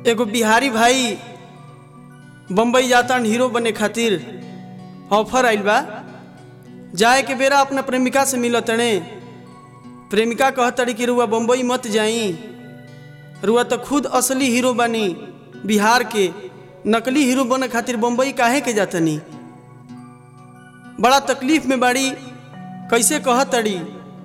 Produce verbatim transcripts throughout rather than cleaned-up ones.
एगो बिहारी भाई बम्बई जाता हीरो बने खातिर ऑफर आइल बा। जाए के बेरा अपना प्रेमिका से मिलत तने। प्रेमिका कहतड़ी कि रुआ बम्बई मत जाई, रुआ तो खुद असली हीरो बनी बिहार के, नकली हीरो बने खातिर बम्बई काहे के जातनी। बड़ा तकलीफ में बाड़ी, कैसे कहतड़ी।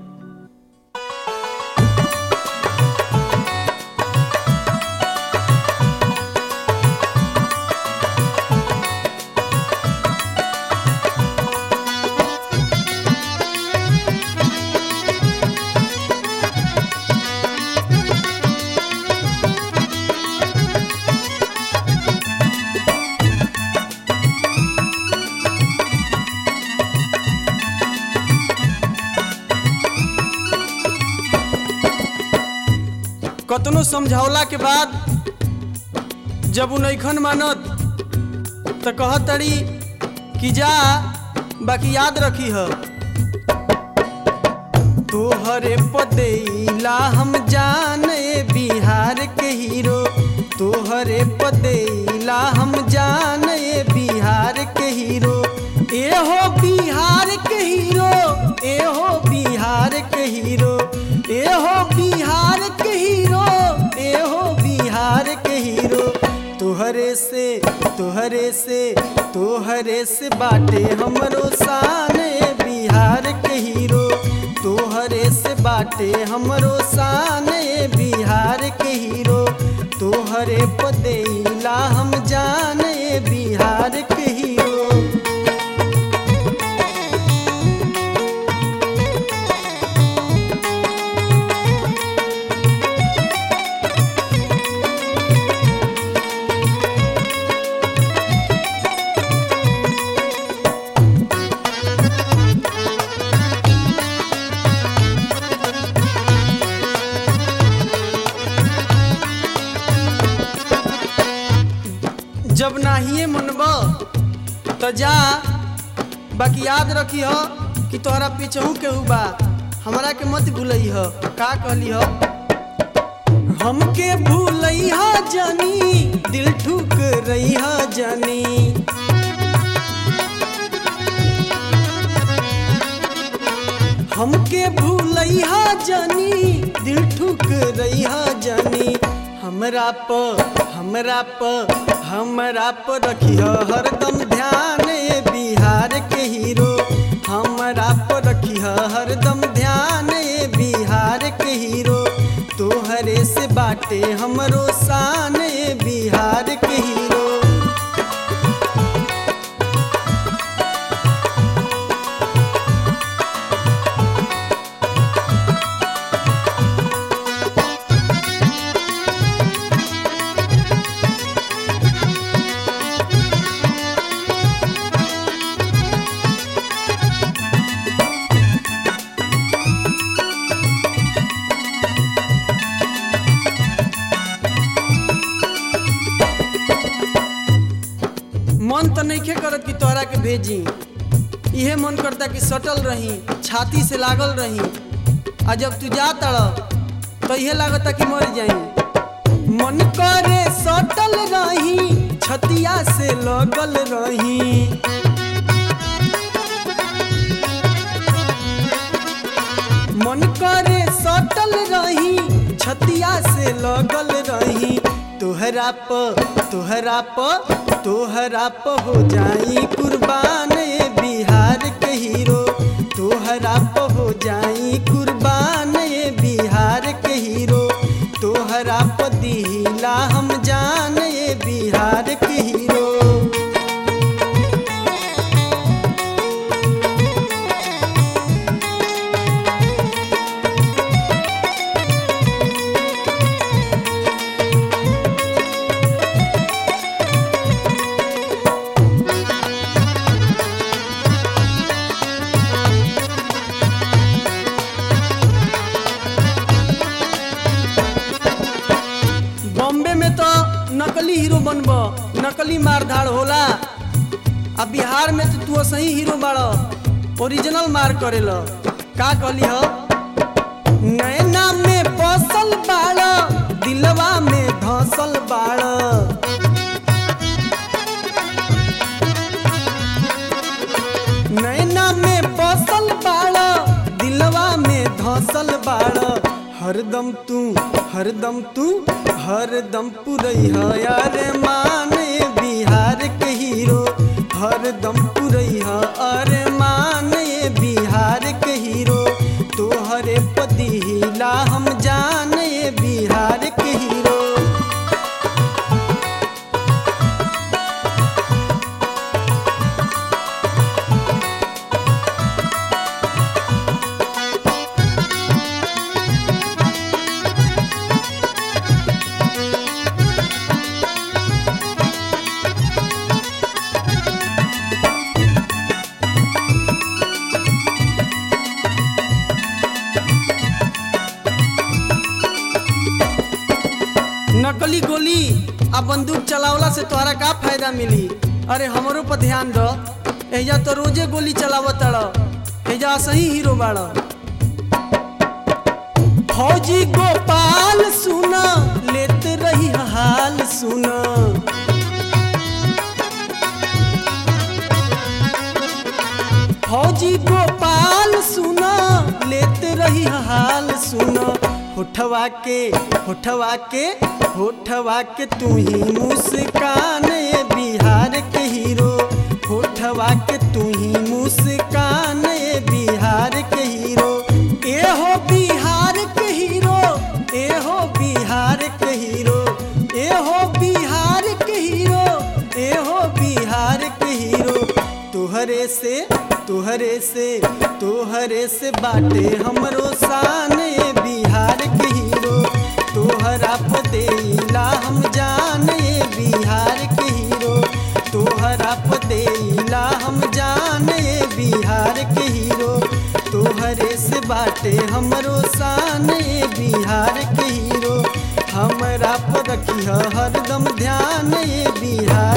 कतनो समझौला के बाद जब उनखन मानत तो कहतड़ी कि जा, बाकी याद रखी है तोहरे पदेला हम जाने बिहार के हीरो, तोहरे पदेला हम जाने बिहार के हीरो। ए हो बिहार के हीरो, ए हो बिहार के हीरो, ए हो बिहार के हीरो, ए हो बिहार के हीरो। तोहरे से तोहरे से तोहरे से बाटे हमरो शाने बिहार के हीरो, तोहरे से बाटे हमरो शाने बिहार के हीरो। तोहरे पदेला हम जाने बिहार के हीरो। जब नाहिए मनब तो जा, बाकी याद रखी हो कि तोहरा पीछहू के हुबा, हमरा के मत भूलई हो। का कहली हो, हमके भूलई हो जानी, दिल ठुक रही हो जानी। हमके भूलई हो जानी, दिल ठुक रही हो जानी। हमरा प हमरा प हमरा प रखी हो हरदम ध्यान बिहार के हीरो, हमरा प रखी हो हरदम ध्यान बिहार के हीरो। तोहरे से बाटे हमरो शान बिहार के हीरो। मन तो नहीं करत कि तोहरा के भेजी, इहे मन करता कि सटल रही, छाती से लागल रही। आ जब तू जा तड़ तो इहे लागता कि मर जाई। मन करे सटल रही, छतिया से लगल रही। मन करे सटल रही, छतिया से लगल रही। तोहरा प तोहरा प तोहरा प हो जाई कुर्बान बिहार के हीरो, तोहरा प हो जाई कुर्बान बिहार के हीरो। तोहरा प दिला हम जाने बिहार के हीरो। बॉम्बे में तो नकली हीरो बनब, नकली मारधाड़ होला। आ बिहार में तो तू सही हीरो बाड़, ओरिजिनल मार करेल। का कहली हो, नैना में बसल बाड़, दिलवा में धसल बाड़। बसल बाड़ हरदम तू हरदम तू हरदम पुरैया अरे माने बिहार के हीरो हरदम पुरैया अरे माने बिहार के हीरो तोहरे पदिला हम जाने बिहार के हीरो। नकली गोली आ बंदूक चलावला से तोहरा का फायदा मिली? अरे हमरो पर ध्यान दो, एजा तो रोजे गोली चलावत रह, एजा सही हीरो बाड़। फौजी गोपाल सुना लेत रही हाल सुना, फौजी गोपाल सुना लेत रही हाल सुना। होठवा के होठवा के होठवा के तू ही मुस्कान बिहार के हीरो होठवा के तू ही मुस्कान बिहार के हीरो। ए हो बिहार के हीरो ए हो बिहार के हीरो ए हो बिहार के हीरो ए हो बिहार के हीरो। तुहरे से तुहरे से तुहरे से बाटे हमरो शान बिहार के हीरो तोहरा पदेला हम जाने बिहार के हीरो तोहरा पदेला हम जाने बिहार के हीरो तोहरे से बाटे हमरो शान बिहार के हीरो हमरा पर रखिह हरदम ध्यान बिहार।